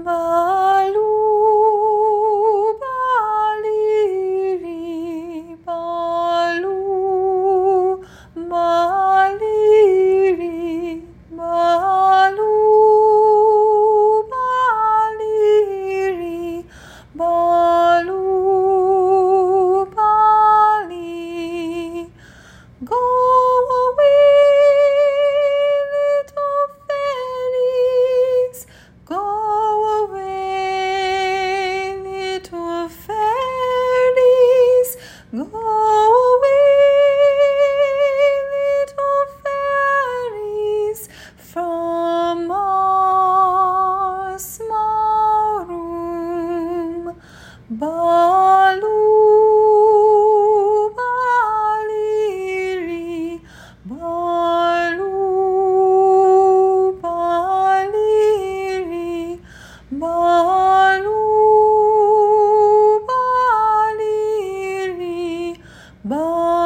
Balu, baliri, balu, baliri, balu, baliri, balu, bali. Go away, little fairies, go away, little fairies, go away, little fairies, from our small room. Balu, baliri, balu, baliri, balu, baliri, balu.